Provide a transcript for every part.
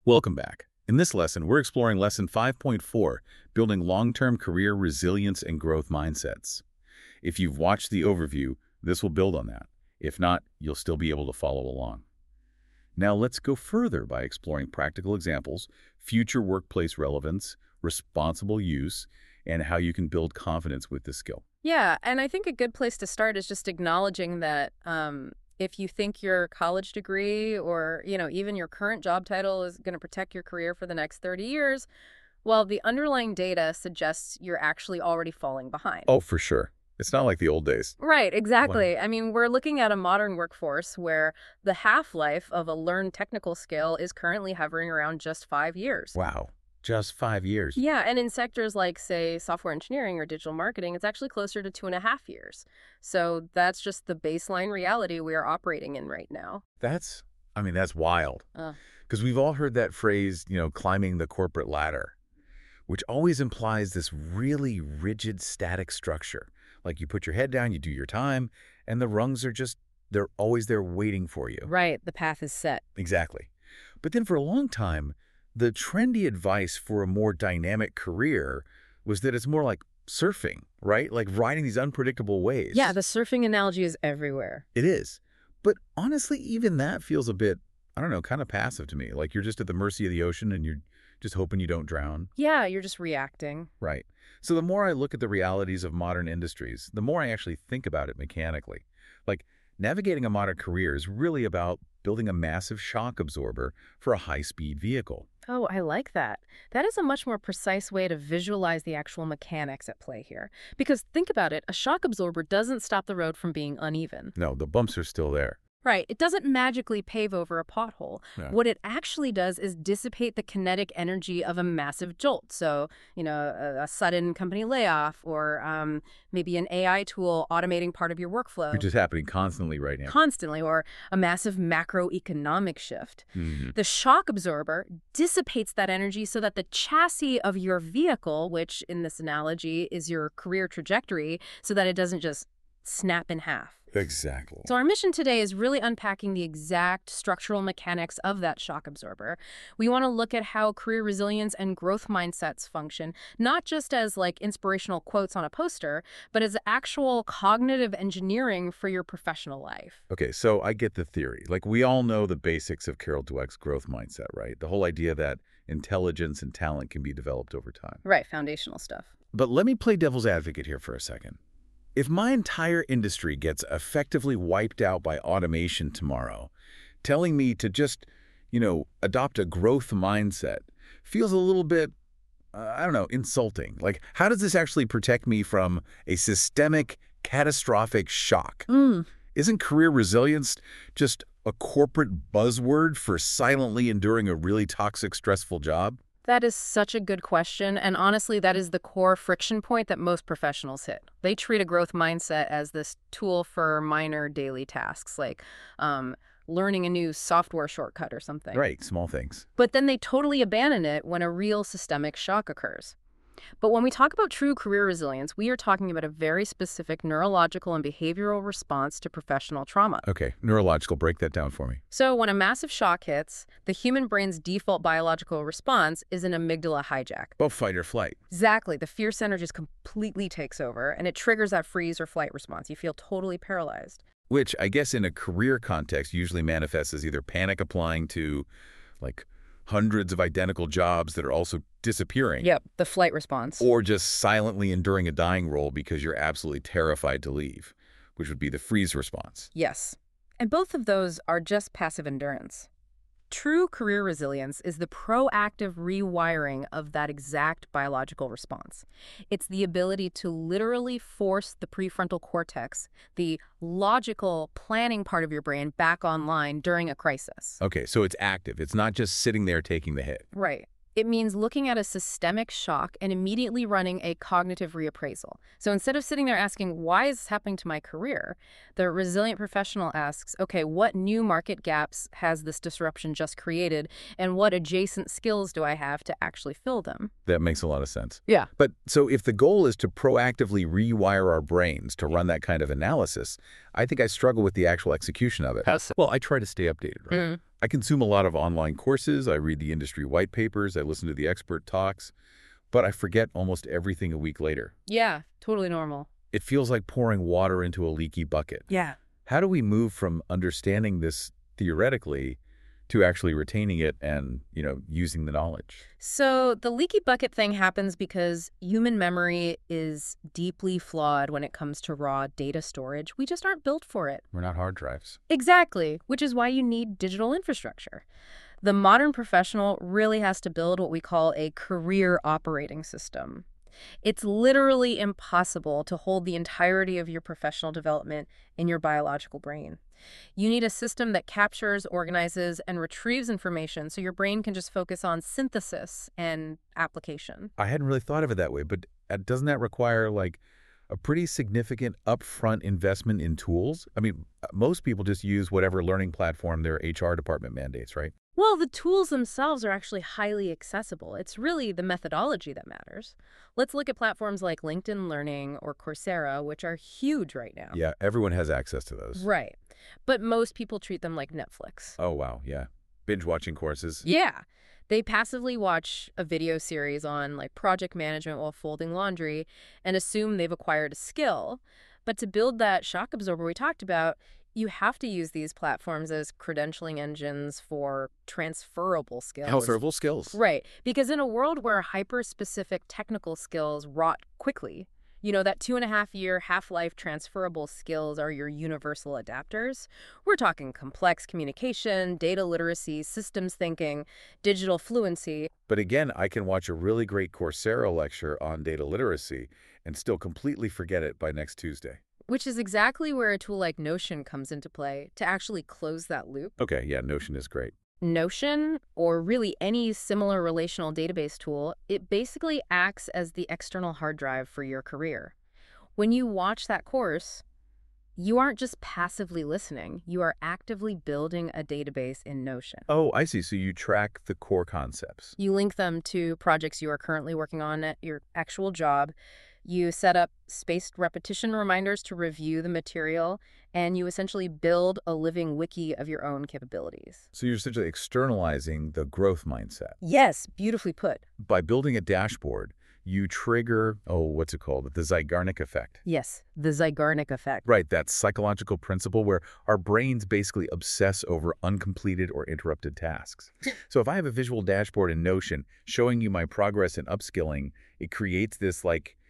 Welcome back. In this lesson, we're exploring Lesson 5.4, Building Long-Term Career Resilience and Growth Mindsets. If you've watched the overview, this will build on that. If not, you'll still be able to follow along. Now let's go further by exploring practical examples, future workplace relevance, responsible use, and how you can build confidence with this skill. Yeah, and I think a good place to start is just acknowledging that if you think your college degree or, even your current job title is going to protect your career for the next 30 years, well, the underlying data suggests you're actually already falling behind. Oh, for sure. It's not like the old days. Right, exactly. I mean, we're looking at a modern workforce where the half-life of a learned technical skill is currently hovering around just 5 years. Wow, just 5 years. Yeah, and in sectors like, say, software engineering or digital marketing, it's actually closer to 2.5 years. So that's just the baseline reality we are operating in right now. That's wild. Uh, Because we've all heard that phrase, climbing the corporate ladder, which always implies this really rigid, static structure. Like you put your head down, you do your time, and the rungs are they're always there waiting for you. right, the path is set. Exactly. But then for a long time, the trendy advice for a more dynamic career was that it's more like surfing, right? Like riding these unpredictable waves. Yeah, the surfing analogy is everywhere. It is. But honestly, even that feels a bit, I don't know, kind of passive to me. Like you're just at the mercy of the ocean and you're just hoping you don't drown. Yeah, you're just reacting. Right. So the more I look at the realities of modern industries, the more I actually think about it mechanically. Like navigating a modern career is really about building a massive shock absorber for a high-speed vehicle. Oh, I like that. That is a much more precise way to visualize the actual mechanics at play here. Because think about it, a shock absorber doesn't stop the road from being uneven. No, the bumps are still there. Right. It doesn't magically pave over a pothole. Yeah. What it actually does is dissipate the kinetic energy of a massive jolt. So, a sudden company layoff or maybe an AI tool automating part of your workflow. Which is happening constantly right now. Constantly, or a massive macroeconomic shift. Mm-hmm. The shock absorber dissipates that energy so that the chassis of your vehicle, which in this analogy is your career trajectory, so that it doesn't just snap in half. Exactly. So our mission today is really unpacking the exact structural mechanics of that shock absorber. We want to look at how career resilience and growth mindsets function, not just as like inspirational quotes on a poster, but as actual cognitive engineering for your professional life. Okay, so I get the theory. Like we all know the basics of Carol Dweck's growth mindset, right? The whole idea that intelligence and talent can be developed over time. Right, foundational stuff. But let me play devil's advocate here for a second. If my entire industry gets effectively wiped out by automation tomorrow, telling me to just, adopt a growth mindset feels a little bit, insulting. Like, how does this actually protect me from a systemic, catastrophic shock? Isn't career resilience just a corporate buzzword for silently enduring a really toxic, stressful job? That is such a good question, and honestly, that is the core friction point that most professionals hit. They treat a growth mindset as this tool for minor daily tasks, like learning a new software shortcut or something. Right, small things. But then they totally abandon it when a real systemic shock occurs. But when we talk about true career resilience, we are talking about a very specific neurological and behavioral response to professional trauma. Okay, neurological, break that down for me. So when a massive shock hits, the human brain's default biological response is an amygdala hijack. Oh, fight or flight. Exactly. The fear center just completely takes over, and it triggers that freeze or flight response. You feel totally paralyzed. Which I guess in a career context usually manifests as either panic applying to, like, hundreds of identical jobs that are also disappearing. Yep, the flight response. Or just silently enduring a dying role because you're absolutely terrified to leave, which would be the freeze response. Yes. And both of those are just passive endurance. True career resilience is the proactive rewiring of that exact biological response. It's the ability to literally force the prefrontal cortex, the logical planning part of your brain, back online during a crisis. Okay, so it's active. It's not just sitting there taking the hit. Right. It means looking at a systemic shock and immediately running a cognitive reappraisal. So instead of sitting there asking, why is this happening to my career? The resilient professional asks, okay, what new market gaps has this disruption just created? And what adjacent skills do I have to actually fill them? That makes a lot of sense. Yeah. But so if the goal is to proactively rewire our brains to run that kind of analysis, I think I struggle with the actual execution of it. Well, I try to stay updated, right? Mm. I consume a lot of online courses, I read the industry white papers, I listen to the expert talks, but I forget almost everything a week later. Yeah, totally normal. It feels like pouring water into a leaky bucket. Yeah. How do we move from understanding this theoretically to actually retaining it and, using the knowledge? So the leaky bucket thing happens because human memory is deeply flawed when it comes to raw data storage. We just aren't built for it. We're not hard drives. Exactly, which is why you need digital infrastructure. The modern professional really has to build what we call a career operating system. It's literally impossible to hold the entirety of your professional development in your biological brain. You need a system that captures, organizes, and retrieves information so your brain can just focus on synthesis and application. I hadn't really thought of it that way, but doesn't that require, like, a pretty significant upfront investment in tools? I mean, most people just use whatever learning platform their HR department mandates, right? Well, the tools themselves are actually highly accessible. It's really the methodology that matters. Let's look at platforms like LinkedIn Learning or Coursera, which are huge right now. Yeah, everyone has access to those. Right. But most people treat them like Netflix. Oh, wow, yeah. Binge-watching courses. Yeah. They passively watch a video series on like project management while folding laundry and assume they've acquired a skill. But to build that shock absorber we talked about, you have to use these platforms as credentialing engines for transferable skills. Transferable skills. Right. Because in a world where hyper-specific technical skills rot quickly, that 2.5-year half-life transferable skills are your universal adapters. We're talking complex communication, data literacy, systems thinking, digital fluency. But again, I can watch a really great Coursera lecture on data literacy and still completely forget it by next Tuesday. Which is exactly where a tool like Notion comes into play to actually close that loop. Okay, yeah, Notion is great. Notion, or really any similar relational database tool, it basically acts as the external hard drive for your career. When you watch that course, you aren't just passively listening, you are actively building a database in Notion. Oh, I see. So you track the core concepts. You link them to projects you are currently working on at your actual job. You set up spaced repetition reminders to review the material, and you essentially build a living wiki of your own capabilities. So you're essentially externalizing the growth mindset. Yes, beautifully put. By building a dashboard, you trigger, what's it called? The Zeigarnik effect. Yes, the Zeigarnik effect. Right, that psychological principle where our brains basically obsess over uncompleted or interrupted tasks. So if I have a visual dashboard in Notion showing you my progress in upskilling, it creates this,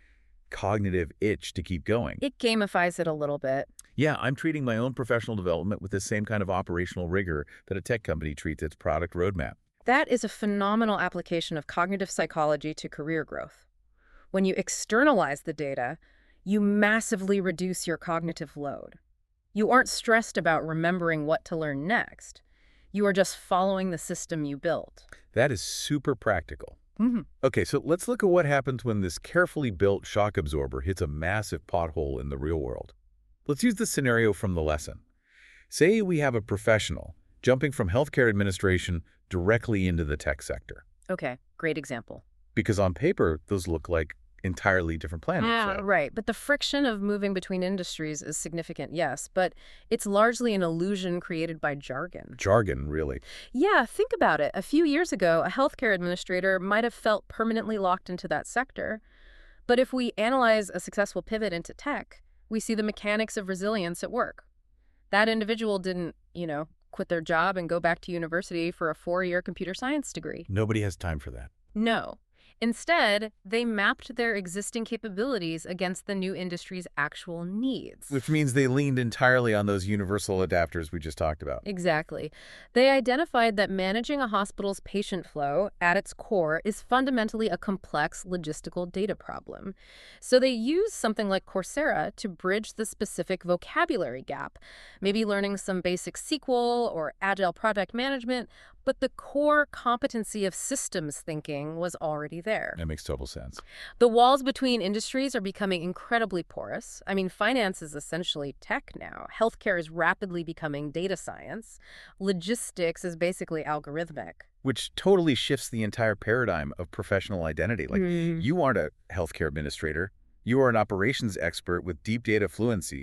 cognitive itch to keep going. It gamifies it a little bit. Yeah, I'm treating my own professional development with the same kind of operational rigor that a tech company treats its product roadmap. That is a phenomenal application of cognitive psychology to career growth. When you externalize the data, you massively reduce your cognitive load. You aren't stressed about remembering what to learn next. You are just following the system you built. That is super practical. Mm-hmm. Okay, so let's look at what happens when this carefully built shock absorber hits a massive pothole in the real world. Let's use the scenario from the lesson. Say we have a professional jumping from healthcare administration directly into the tech sector. Okay, great example. Because on paper, those look like entirely different planets. Right, but the friction of moving between industries is significant, yes, but it's largely an illusion created by jargon. Jargon, really. Yeah, think about it. A few years ago, a healthcare administrator might have felt permanently locked into that sector. But if we analyze a successful pivot into tech, we see the mechanics of resilience at work. That individual didn't, quit their job and go back to university for a 4-year computer science degree. Nobody has time for that. No. Instead, they mapped their existing capabilities against the new industry's actual needs. Which means they leaned entirely on those universal adapters we just talked about. Exactly. They identified that managing a hospital's patient flow, at its core, is fundamentally a complex logistical data problem. So they used something like Coursera to bridge the specific vocabulary gap, maybe learning some basic SQL or agile project management, but the core competency of systems thinking was already there. That makes total sense. The walls between industries are becoming incredibly porous. I mean, finance is essentially tech now. Healthcare is rapidly becoming data science. Logistics is basically algorithmic. Which totally shifts the entire paradigm of professional identity. You aren't a healthcare administrator. You are an operations expert with deep data fluency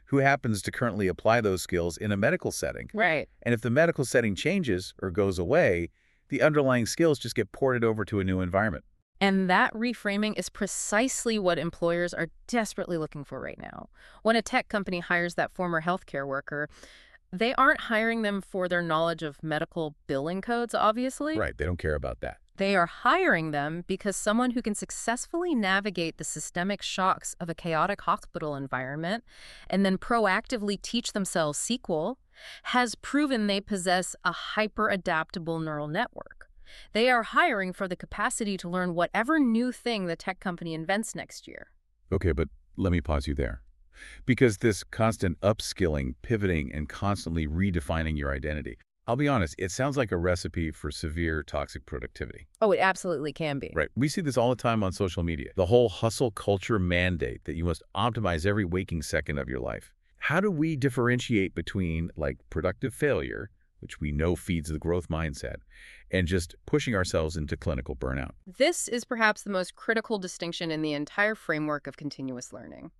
who happens to currently apply those skills in a medical setting. Right. And if the medical setting changes or goes away, the underlying skills just get ported over to a new environment. And that reframing is precisely what employers are desperately looking for right now. When a tech company hires that former healthcare worker, they aren't hiring them for their knowledge of medical billing codes, obviously. Right, they don't care about that. They are hiring them because someone who can successfully navigate the systemic shocks of a chaotic hospital environment and then proactively teach themselves SQL has proven they possess a hyper-adaptable neural network. They are hiring for the capacity to learn whatever new thing the tech company invents next year. Okay, but let me pause you there. Because this constant upskilling, pivoting, and constantly redefining your identity, I'll be honest, it sounds like a recipe for severe toxic productivity. Oh, it absolutely can be. Right. We see this all the time on social media. The whole hustle culture mandate that you must optimize every waking second of your life. How do we differentiate between, like, productive failure, which we know feeds the growth mindset, and just pushing ourselves into clinical burnout? This is perhaps the most critical distinction in the entire framework of continuous learning.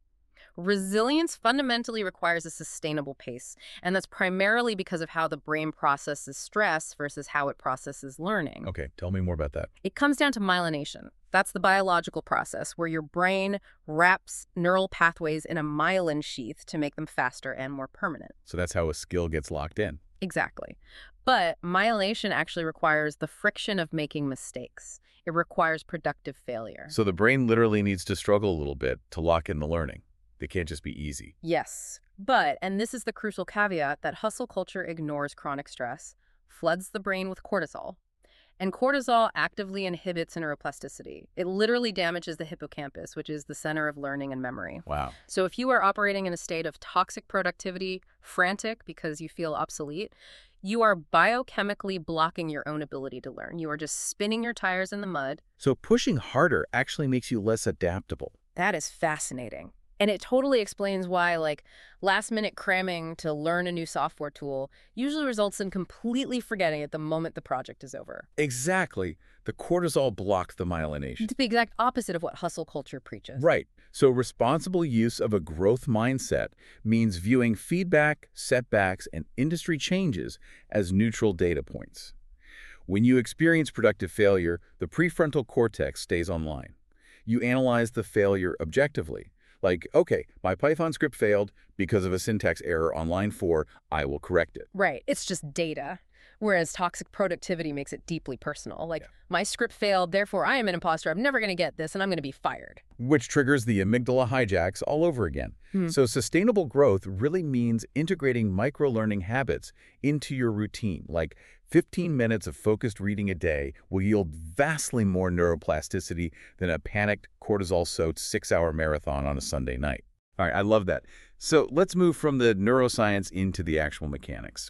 Resilience fundamentally requires a sustainable pace, and that's primarily because of how the brain processes stress versus how it processes learning. Okay, tell me more about that. It comes down to myelination. That's the biological process where your brain wraps neural pathways in a myelin sheath to make them faster and more permanent. So that's how a skill gets locked in. Exactly. But myelination actually requires the friction of making mistakes. It requires productive failure. So the brain literally needs to struggle a little bit to lock in the learning. They can't just be easy. Yes, but, and this is the crucial caveat, that hustle culture ignores chronic stress, floods the brain with cortisol, and cortisol actively inhibits neuroplasticity. It literally damages the hippocampus, which is the center of learning and memory. Wow. So if you are operating in a state of toxic productivity, frantic because you feel obsolete, you are biochemically blocking your own ability to learn. You are just spinning your tires in the mud. So pushing harder actually makes you less adaptable. That is fascinating. And it totally explains why, like, last-minute cramming to learn a new software tool usually results in completely forgetting it the moment the project is over. Exactly. The cortisol blocks the myelination. It's the exact opposite of what hustle culture preaches. Right. So responsible use of a growth mindset means viewing feedback, setbacks, and industry changes as neutral data points. When you experience productive failure, the prefrontal cortex stays online. You analyze the failure objectively. Like, okay, my Python script failed because of a syntax error on line 4. I will correct it. Right. It's just data. Whereas toxic productivity makes it deeply personal. Like, my script failed, therefore I am an imposter. I'm never going to get this, and I'm going to be fired. Which triggers the amygdala hijacks all over again. So sustainable growth really means integrating micro-learning habits into your routine. Like 15 minutes of focused reading a day will yield vastly more neuroplasticity than a panicked, cortisol-soaked 6-hour marathon on a Sunday night. All right, I love that. So let's move from the neuroscience into the actual mechanics.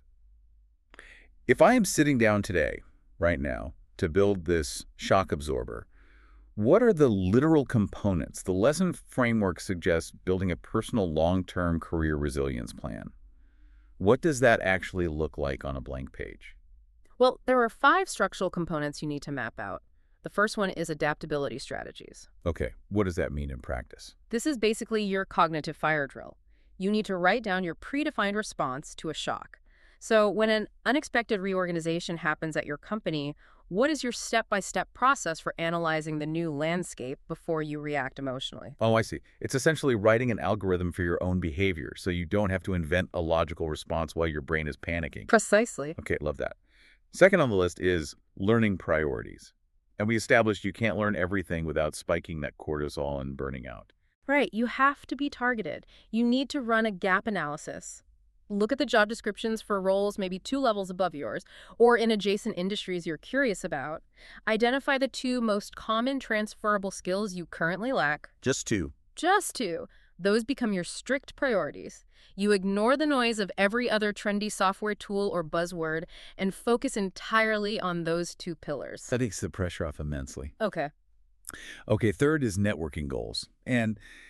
If I am sitting down today, right now, to build this shock absorber, what are the literal components? The lesson framework suggests building a personal long-term career resilience plan. What does that actually look like on a blank page? Well, there are 5 structural components you need to map out. The first one is adaptability strategies. Okay, what does that mean in practice? This is basically your cognitive fire drill. You need to write down your predefined response to a shock. So when an unexpected reorganization happens at your company, what is your step-by-step process for analyzing the new landscape before you react emotionally? Oh, I see. It's essentially writing an algorithm for your own behavior, so you don't have to invent a logical response while your brain is panicking. Precisely. Okay, love that. Second on the list is learning priorities. And we established you can't learn everything without spiking that cortisol and burning out. Right. You have to be targeted. You need to run a gap analysis. Look at the job descriptions for roles maybe 2 levels above yours, or in adjacent industries you're curious about. Identify the 2 most common transferable skills you currently lack. Just 2. Just 2. Those become your strict priorities. You ignore the noise of every other trendy software tool or buzzword and focus entirely on those 2 pillars. That takes the pressure off immensely. Okay. Okay, third is networking goals. And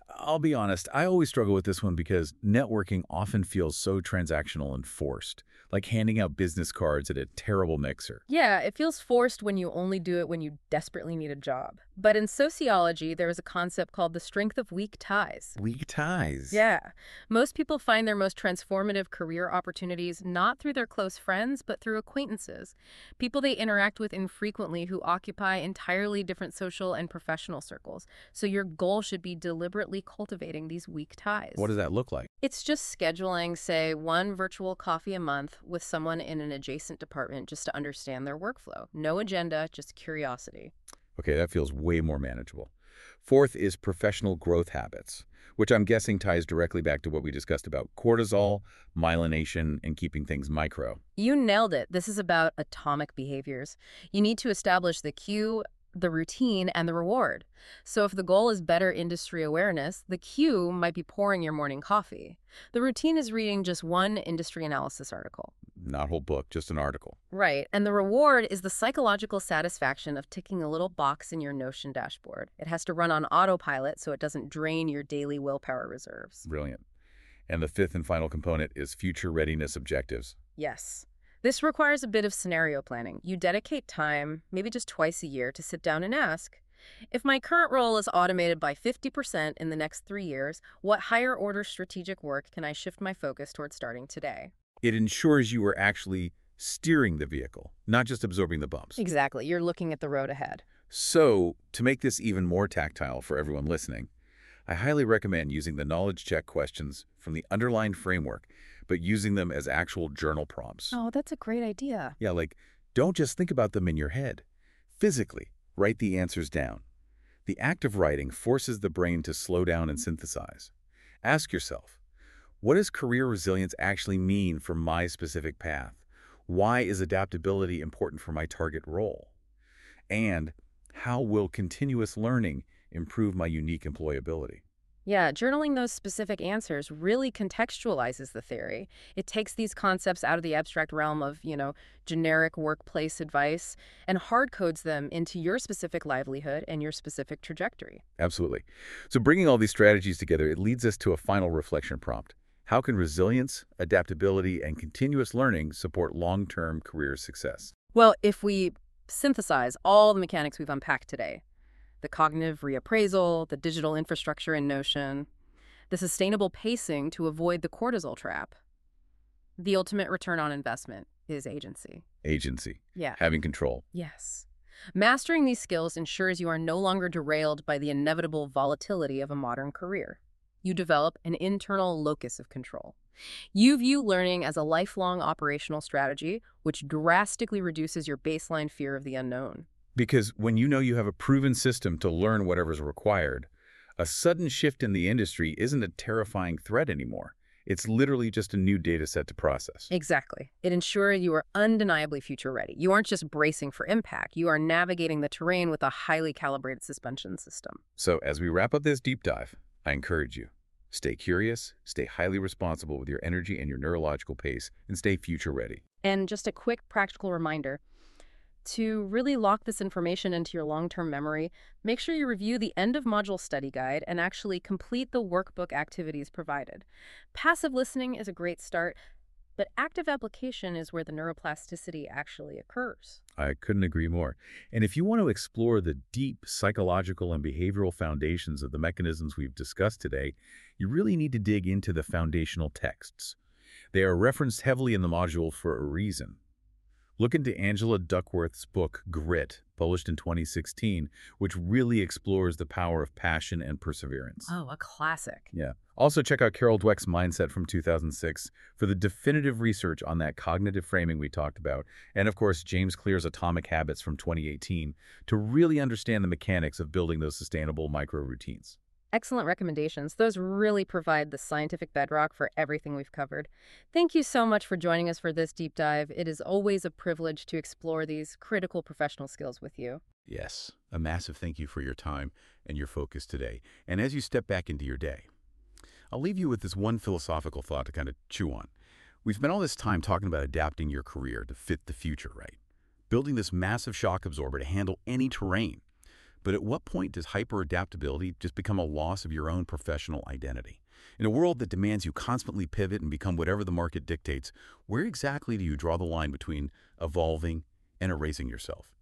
I'll be honest, I always struggle with this one because networking often feels so transactional and forced, like handing out business cards at a terrible mixer. Yeah, it feels forced when you only do it when you desperately need a job. But in sociology, there is a concept called the strength of weak ties. Weak ties. Yeah. Most people find their most transformative career opportunities not through their close friends, but through acquaintances, people they interact with infrequently who occupy entirely different social and professional circles. So your goal should be deliberately cultivating these weak ties. What does that look like? It's just scheduling, say, one virtual coffee a month with someone in an adjacent department just to understand their workflow. No agenda, just curiosity. Okay, that feels way more manageable. Fourth is professional growth habits, which I'm guessing ties directly back to what we discussed about cortisol, myelination, and keeping things micro. You nailed it. This is about atomic behaviors. You need to establish the cue, the routine, and the reward. So if the goal is better industry awareness, the cue might be pouring your morning coffee. The routine is reading just one industry analysis article. Not whole book, just an article. Right, and the reward is the psychological satisfaction of ticking a little box in your Notion dashboard. It has to run on autopilot so it doesn't drain your daily willpower reserves. Brilliant. And the fifth and final component is future readiness objectives. Yes. This requires a bit of scenario planning. You dedicate time, maybe just twice a year, to sit down and ask, if my current role is automated by 50% in the next 3 years, what higher order strategic work can I shift my focus towards starting today? It ensures you are actually steering the vehicle, not just absorbing the bumps. Exactly. You're looking at the road ahead. So, to make this even more tactile for everyone listening, I highly recommend using the knowledge check questions from the underlying framework, but using them as actual journal prompts. Oh, that's a great idea. Yeah, like, don't just think about them in your head. Physically, write the answers down. The act of writing forces the brain to slow down and synthesize. Ask yourself, what does career resilience actually mean for my specific path? Why is adaptability important for my target role? And how will continuous learning improve my unique employability? Yeah, journaling those specific answers really contextualizes the theory. It takes these concepts out of the abstract realm of, generic workplace advice and hard codes them into your specific livelihood and your specific trajectory. Absolutely. So bringing all these strategies together, it leads us to a final reflection prompt. How can resilience, adaptability, and continuous learning support long-term career success? Well, if we synthesize all the mechanics we've unpacked today, the cognitive reappraisal, the digital infrastructure in Notion, the sustainable pacing to avoid the cortisol trap, the ultimate return on investment is agency. Agency. Yeah. Having control. Yes. Mastering these skills ensures you are no longer derailed by the inevitable volatility of a modern career. You develop an internal locus of control. You view learning as a lifelong operational strategy, which drastically reduces your baseline fear of the unknown. Because when you know you have a proven system to learn whatever's required, a sudden shift in the industry isn't a terrifying threat anymore. It's literally just a new data set to process. Exactly. It ensures you are undeniably future ready. You aren't just bracing for impact. You are navigating the terrain with a highly calibrated suspension system. So as we wrap up this deep dive, I encourage you, stay curious, stay highly responsible with your energy and your neurological pace, and stay future ready. And just a quick practical reminder, to really lock this information into your long-term memory, make sure you review the end-of-module study guide and actually complete the workbook activities provided. Passive listening is a great start, but active application is where the neuroplasticity actually occurs. I couldn't agree more. And if you want to explore the deep psychological and behavioral foundations of the mechanisms we've discussed today, you really need to dig into the foundational texts. They are referenced heavily in the module for a reason. Look into Angela Duckworth's book, Grit, published in 2016, which really explores the power of passion and perseverance. Oh, a classic. Yeah. Also check out Carol Dweck's Mindset from 2006 for the definitive research on that cognitive framing we talked about. And of course, James Clear's Atomic Habits from 2018 to really understand the mechanics of building those sustainable micro routines. Excellent recommendations. Those really provide the scientific bedrock for everything we've covered. Thank you so much for joining us for this deep dive. It is always a privilege to explore these critical professional skills with you. Yes, a massive thank you for your time and your focus today. And as you step back into your day, I'll leave you with this one philosophical thought to kind of chew on. We've spent all this time talking about adapting your career to fit the future, right? Building this massive shock absorber to handle any terrain. But at what point does hyper-adaptability just become a loss of your own professional identity? In a world that demands you constantly pivot and become whatever the market dictates, where exactly do you draw the line between evolving and erasing yourself?